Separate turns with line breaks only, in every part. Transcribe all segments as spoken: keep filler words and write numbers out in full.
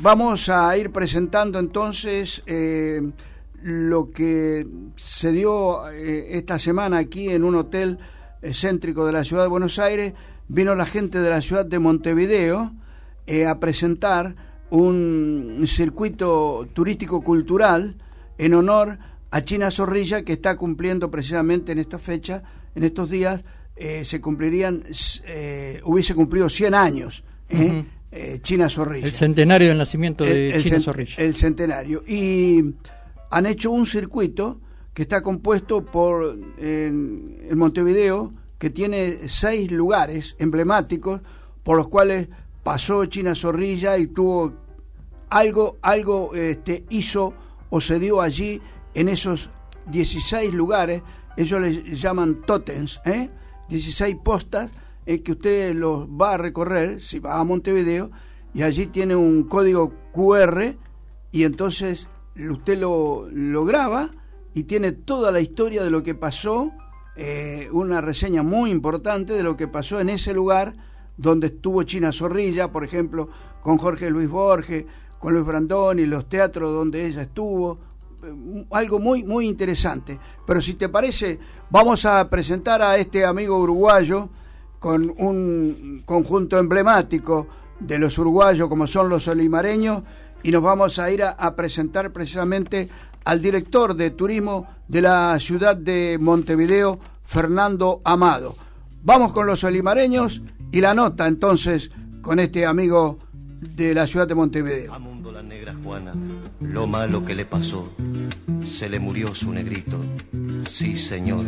vamos a ir presentando entonces eh, lo que se dio eh, esta semana aquí en un hotel eh, céntrico de la ciudad de Buenos Aires. Vino la gente de la ciudad de Montevideo eh, a presentar un circuito turístico-cultural en honor a China Zorrilla, que está cumpliendo precisamente en esta fecha, en estos días, eh, se cumplirían, eh, hubiese cumplido cien años, eh, uh-huh. eh, China Zorrilla.
El centenario del nacimiento de
el, el
China
cent-
Zorrilla.
El centenario. Y han hecho un circuito que está compuesto por, en, en Montevideo, que tiene seis lugares emblemáticos por los cuales pasó China Zorrilla y tuvo algo, algo este, hizo o se dio allí en esos dieciséis lugares. Ellos les llaman tótems, ¿eh? dieciséis postas eh, que usted los va a recorrer si va a Montevideo, y allí tiene un código cu erre y entonces usted lo, lo graba y tiene toda la historia de lo que pasó, eh, una reseña muy importante de lo que pasó en ese lugar donde estuvo China Zorrilla, por ejemplo, con Jorge Luis Borges, con Luis Brandoni, los teatros donde ella estuvo, eh, algo muy muy interesante. Pero si te parece, vamos a presentar a este amigo uruguayo con un conjunto emblemático de los uruguayos como son los olimareños, y nos vamos a ir a, a presentar precisamente al director de turismo de la ciudad de Montevideo, Fernando Amado. Vamos con los olimareños y la nota entonces con este amigo de la ciudad de Montevideo.
A Mundo la negra Juana, lo malo que le pasó, se le murió su negrito, sí señor.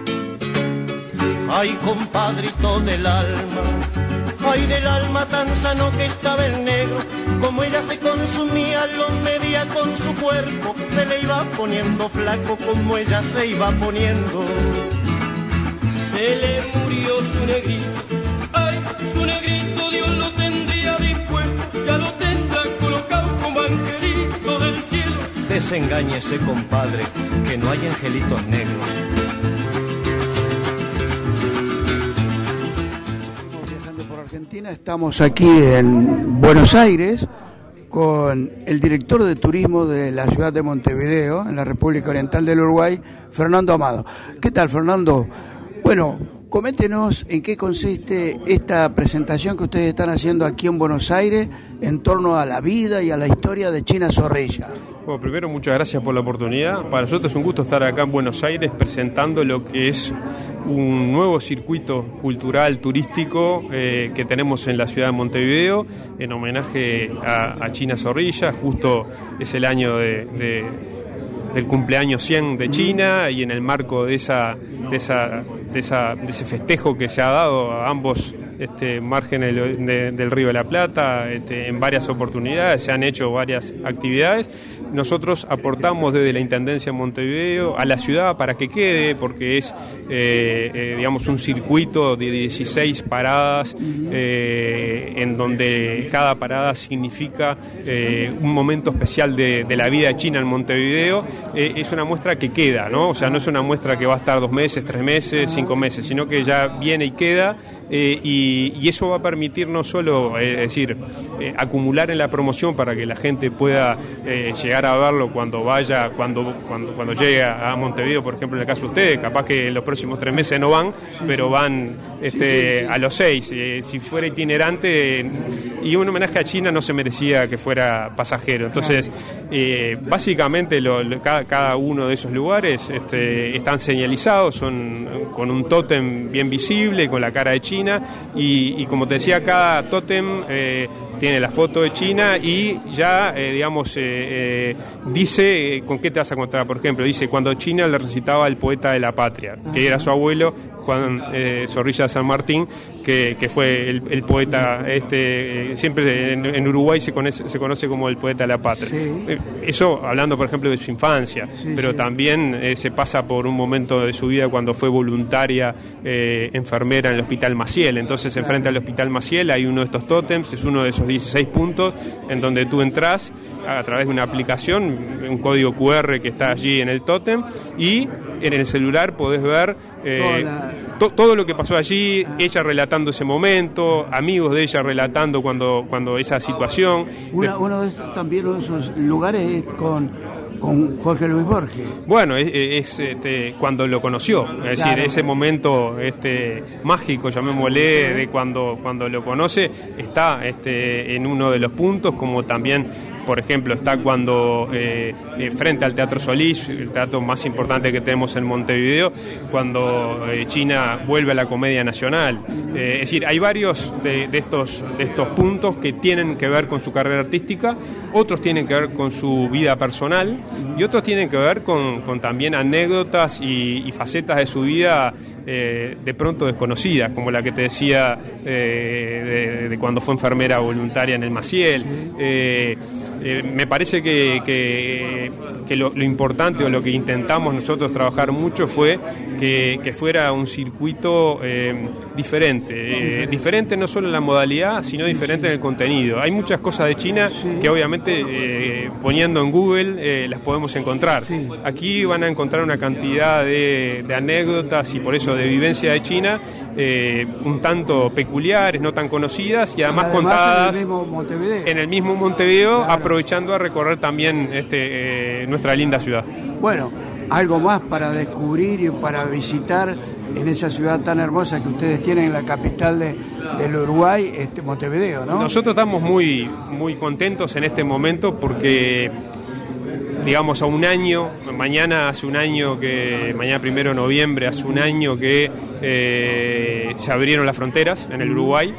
Ay, compadrito del alma, ay, del alma tan sano que estaba el negro, como ella se consumía, lo medía con su cuerpo, se le iba poniendo flaco como ella se iba poniendo.
Se le murió su negrito, ay, su negrito Dios lo tendría dispuesto, ya lo tendrá colocado como angelito del cielo.
Desengáñese, compadre, que no hay angelitos negros.
Estamos viajando por Argentina, estamos aquí en Buenos Aires con el director de turismo de la ciudad de Montevideo, en la República Oriental del Uruguay, Fernando Amado. ¿Qué tal, Fernando? Bueno, coméntenos en qué consiste esta presentación que ustedes están haciendo aquí en Buenos Aires en torno a la vida y a la historia de China Zorrilla.
Bueno, primero muchas gracias por la oportunidad. Para nosotros es un gusto estar acá en Buenos Aires presentando lo que es un nuevo circuito cultural turístico eh, que tenemos en la ciudad de Montevideo en homenaje a, a China Zorrilla. Justo es el año de... de del cumpleaños cien de China, y en el marco de esa de esa de esa de ese festejo que se ha dado a ambos este márgenes de, del Río de la Plata, este, en varias oportunidades se han hecho varias actividades. Nosotros aportamos desde la Intendencia de Montevideo a la ciudad para que quede, porque es eh, eh, digamos un circuito de dieciséis paradas eh, en donde cada parada significa eh, un momento especial de, de la vida china en Montevideo. Eh, es una muestra que queda, ¿no? O sea, no es una muestra que va a estar dos meses, tres meses, cinco meses, sino que ya viene y queda. Eh, y, y eso va a permitir no solo, eh, es decir, eh, acumular en la promoción para que la gente pueda eh, llegar a verlo cuando vaya, cuando cuando cuando llegue a Montevideo, por ejemplo, en el caso de ustedes, capaz que en los próximos tres meses no van, sí, pero van este, sí, sí, sí. a los seis. Eh, si fuera itinerante, eh, y un homenaje a China no se merecía que fuera pasajero. Entonces, eh, básicamente lo, lo, cada, cada uno de esos lugares este, están señalizados, son con un tótem bien visible, con la cara de China. Y, y como te decía, cada tótem eh, tiene la foto de China y ya, eh, digamos, eh, eh, dice eh, con qué te vas a encontrar. Por ejemplo, dice cuando China le recitaba el poeta de la patria, que era su abuelo, Juan eh, Zorrilla de San Martín, que, que fue el, el poeta, este eh, siempre en, en Uruguay se conoce, se conoce como el poeta de la patria. Sí. Eh, eso hablando, por ejemplo, de su infancia, sí, pero sí. también eh, se pasa por un momento de su vida cuando fue voluntaria eh, enfermera en el Hospital Maciel. Entonces, claro. enfrente al Hospital Maciel hay uno de estos tótems, es uno de esos dieciséis puntos en donde tú entras a través de una aplicación, un código cu erre que está allí en el tótem, y en el celular podés ver eh, to, todo lo que pasó allí, ah. ella relatando ese momento, amigos de ella relatando cuando, cuando esa situación.
Una, de, uno de esos, también uno de esos lugares es con... con Jorge Luis Borges.
Bueno, es, es este, cuando lo conoció, es claro. decir, ese momento este, mágico, llamémosle, de cuando, cuando lo conoce, está este, en uno de los puntos, como también, por ejemplo, está cuando eh, eh, frente al Teatro Solís, el teatro más importante que tenemos en Montevideo, cuando eh, China vuelve a la Comedia Nacional. Eh, es decir, hay varios de, de, estos, de estos puntos que tienen que ver con su carrera artística, otros tienen que ver con su vida personal, y otros tienen que ver con, con también anécdotas y, y facetas de su vida eh, de pronto desconocidas, como la que te decía eh, de, de cuando fue enfermera voluntaria en el Maciel. Eh, eh, me parece que, que, que lo, lo importante o lo que intentamos nosotros trabajar mucho fue que, que fuera un circuito eh, diferente, eh, diferente, diferente no solo en la modalidad, sino diferente en el contenido. Hay muchas cosas de China que obviamente eh, poniendo en Google eh, las podemos encontrar. Aquí van a encontrar una cantidad de, de anécdotas y por eso de vivencia de China eh, un tanto peculiares, no tan conocidas y además, y además contadas
en el mismo Montevideo,
en el mismo Montevideo claro. aprovechando a recorrer también este, eh, nuestra linda ciudad.
Bueno, algo más para descubrir y para visitar en esa ciudad tan hermosa que ustedes tienen en la capital de, del Uruguay, este Montevideo, ¿no?
Nosotros estamos muy, muy contentos en este momento porque, digamos, a un año, mañana hace un año que, mañana primero de noviembre, hace un año que eh, se abrieron las fronteras en el Uruguay.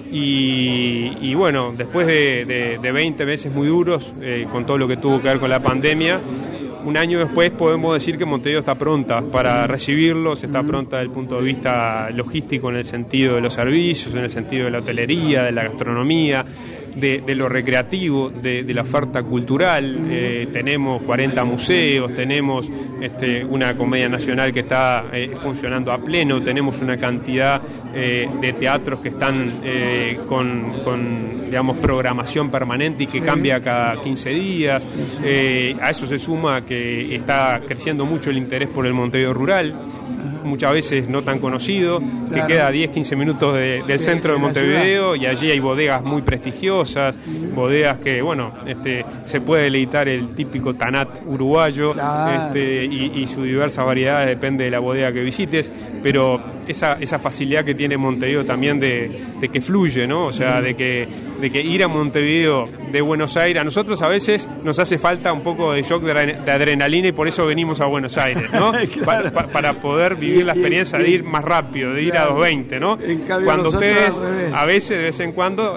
Y, y bueno, después de, de, de veinte meses muy duros, eh, con todo lo que tuvo que ver con la pandemia, un año después podemos decir que Montevideo está pronta para recibirlos, está pronta desde el punto de vista logístico en el sentido de los servicios, en el sentido de la hotelería, de la gastronomía, de, de lo recreativo, de, de la oferta cultural. Eh, tenemos cuarenta museos, tenemos este, una Comedia Nacional que está eh, funcionando a pleno, tenemos una cantidad eh, de teatros que están eh, con, con, digamos, programación permanente y que cambia cada quince días. Eh, a eso se suma que que está creciendo mucho el interés por el Montevideo rural, muchas veces no tan conocido, claro. que queda diez a quince minutos de, del centro de, de Montevideo y allí hay bodegas muy prestigiosas, bodegas que, bueno, este, se puede deleitar el típico tanat uruguayo, claro. este, y, y su diversa variedad depende de la bodega que visites, pero esa, esa facilidad que tiene Montevideo también de, de que fluye, ¿no? O sea, de que, de que ir a Montevideo de Buenos Aires, a nosotros a veces nos hace falta un poco de shock de, de adrenalina y por eso venimos a Buenos Aires, ¿no? claro. pa, pa, para poder vivir y, la experiencia y, de ir más rápido, de ir claro. a doscientos veinte, ¿no? Cuando ustedes a veces, de vez en cuando,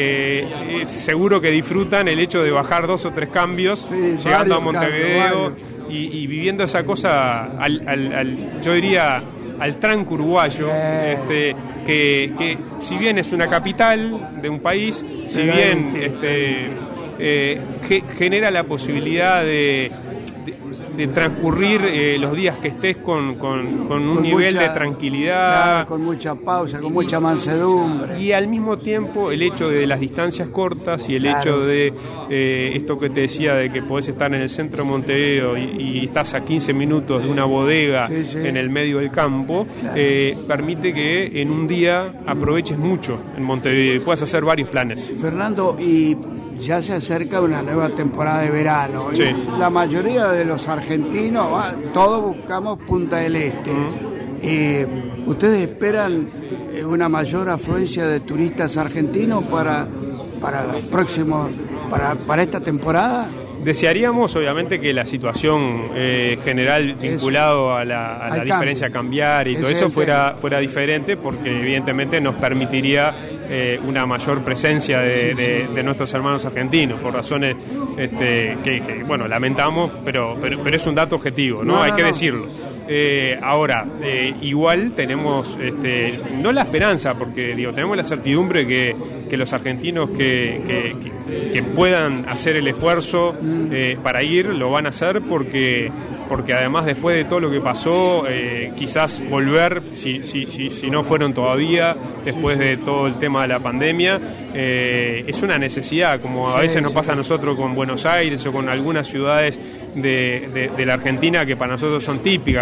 eh, seguro que disfrutan el hecho de bajar dos o tres cambios, sí, llegando a Montevideo y, y viviendo esa cosa, al, al, al, yo diría, al tranco uruguayo, sí. este, que, que si bien es una capital de un país, sí, si bien este, eh, ge, genera la posibilidad de de transcurrir eh, los días que estés con, con, con un con nivel mucha, de tranquilidad,
claro, con mucha pausa, con y, mucha mansedumbre,
y al mismo tiempo el hecho de las distancias cortas y el claro. hecho de eh, esto que te decía de que podés estar en el centro de Montevideo y, y estás a quince minutos de una bodega sí, sí. en el medio del campo, claro. eh, permite que en un día aproveches mucho en Montevideo y puedas hacer varios planes.
Fernando, y ya se acerca una nueva temporada de verano.
Sí.
La mayoría de los argentinos, todos buscamos Punta del Este. Uh-huh. Eh, ¿Ustedes esperan una mayor afluencia de turistas argentinos para para los próximos, para, para esta temporada?
Desearíamos, obviamente, que la situación eh, general vinculado a la, a la diferencia cambiar y todo eso fuera fuera diferente, porque evidentemente nos permitiría eh, una mayor presencia de, de, de nuestros hermanos argentinos, por razones este, que, que, bueno, lamentamos, pero, pero, pero es un dato objetivo, ¿no? no Hay no, que no. decirlo. Eh, ahora, eh, igual tenemos, este, no la esperanza, porque digo, tenemos la certidumbre que, que los argentinos que, que, que, que puedan hacer el esfuerzo eh, para ir, lo van a hacer, porque, porque además después de todo lo que pasó, eh, quizás volver, si, si, si, si no fueron todavía, después de todo el tema de la pandemia, eh, es una necesidad, como a veces nos pasa a nosotros con Buenos Aires o con algunas ciudades de, de, de la Argentina que para nosotros son típicas,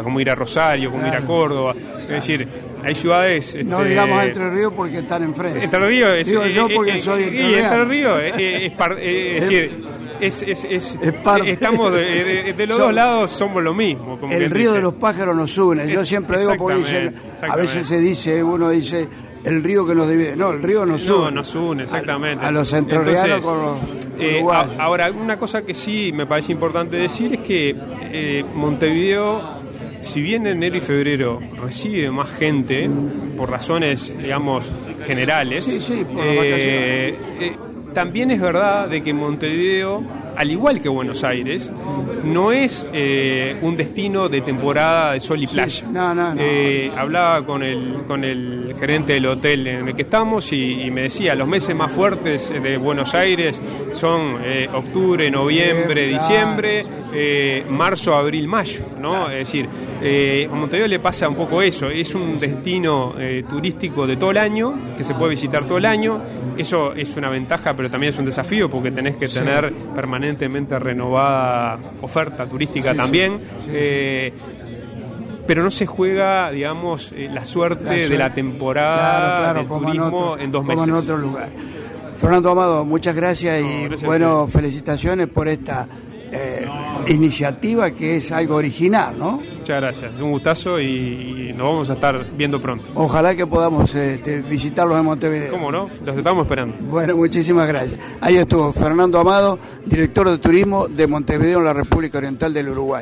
como ir a Rosario, como claro. ir a Córdoba. Es decir, hay ciudades...
No
este,
digamos Entre Ríos porque están enfrente.
Entre Ríos es...
Digo yo porque
eh,
soy
y Entre Ríos es, es, es, es decir... Es, es, es, es estamos de, de, de los Son, dos lados somos lo mismo. Como
el río dice. De los pájaros nos une. Yo
es,
siempre digo porque dicen, a veces se dice, uno dice el río que nos divide. No, el río nos
no,
une.
No, nos une, exactamente.
A, a los entrerrianos con los
eh, a, ahora, una cosa que sí me parece importante decir es que eh, Montevideo, si bien en enero y febrero recibe más gente, mm. por razones, digamos, generales,
sí, sí, por
eh, eh, también es verdad de que Montevideo, al igual que Buenos Aires, no es eh, un destino de temporada de sol y playa.
No, no, no.
Eh, hablaba con el con el gerente del hotel en el que estamos y, y me decía, los meses más fuertes de Buenos Aires son eh, octubre, noviembre, sí, diciembre, eh, marzo, abril, mayo, ¿no? Claro. Es decir, eh, a Montevideo le pasa un poco eso, es un destino eh, turístico de todo el año, que se puede visitar todo el año. Eso es una ventaja, pero también es un desafío porque tenés que tener sí. permanentemente renovada oferta turística sí, también. Sí, sí, eh, sí. Pero no se juega, digamos, eh, la, suerte la suerte de la temporada claro, claro, del turismo en, otro, en dos meses.
Como en otro lugar. Fernando Amado, muchas gracias y no, gracias bueno, felicitaciones por esta eh, iniciativa que es algo original, ¿no?
Muchas gracias, un gustazo y, y nos vamos a estar viendo pronto.
Ojalá que podamos este, visitarlos en Montevideo.
¿Cómo no? Los estamos esperando.
Bueno, muchísimas gracias. Ahí estuvo Fernando Amado, director de turismo de Montevideo en la República Oriental del Uruguay.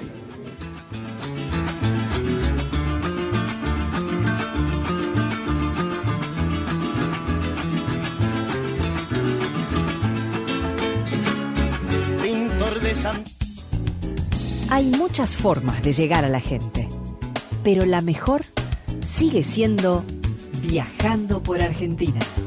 Hay muchas formas de llegar a la gente, pero la mejor sigue siendo viajando por Argentina.